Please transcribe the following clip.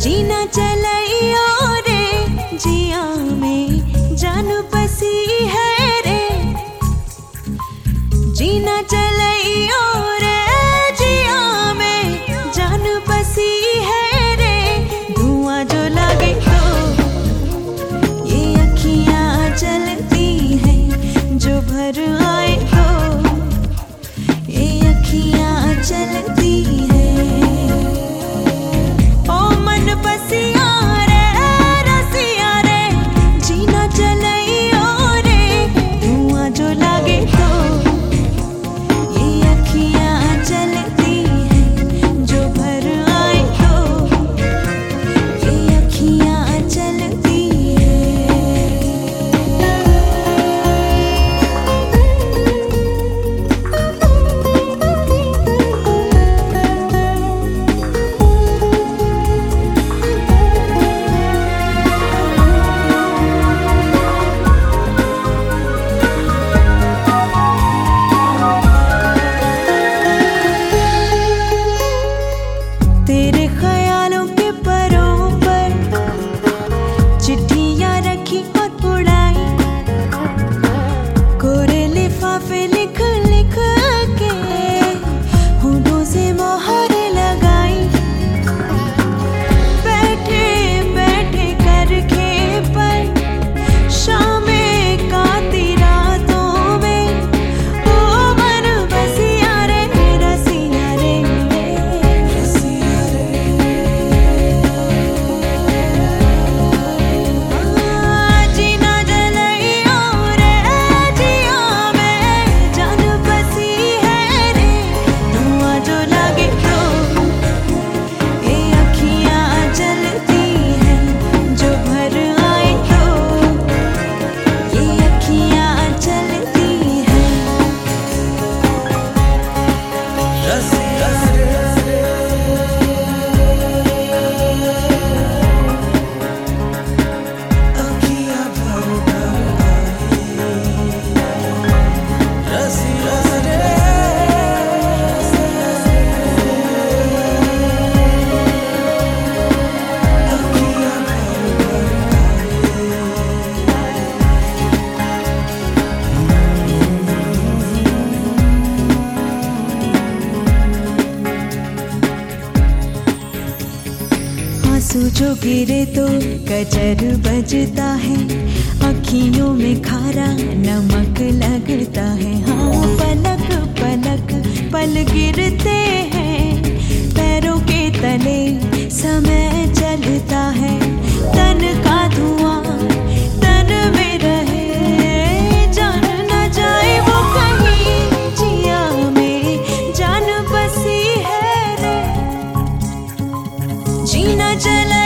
जीना चलइयो रे जिया में जान बसी है रे। जीना चलइयो रे जिया में जान बसी है रे। धुआं जो लगे तो ये अखियां चलती हैं, जो भर आए तो ये अखियां चलती हैं। ओ मन बसिया रे रसिया रे, जीना चलइयो रे। धुआं जो लगे तो ये अखियां चलती हैं, जो भर आए तो ये अखियां चलती तेरे ख्यालों के परों पर चिट्ठियां रखी और उड़ाई। कोरे लिफाफे लिख लिख के होठों से मोहर लगाई। बैठे बैठे करके पर शामें काटी रातों में। ओ मन बसिया रे रसिया रे, जीना जलइयो रे जिया में जान बसी है रे। धुआं जो लगे तो ये अखियां जलती हैं, जो भर आए तो ये अखियां चलती हैं। आंसू जो गिरे तो गजर बजता है, अखियों में खारा नमक लगता है। हाँ पलक पलक पल गिरते हैं, पैरों के तले समय चलता है। तन का धुआं तन में रहे, जान न जाए वो कहीं। जिया में जान बसी है रे, जीना चला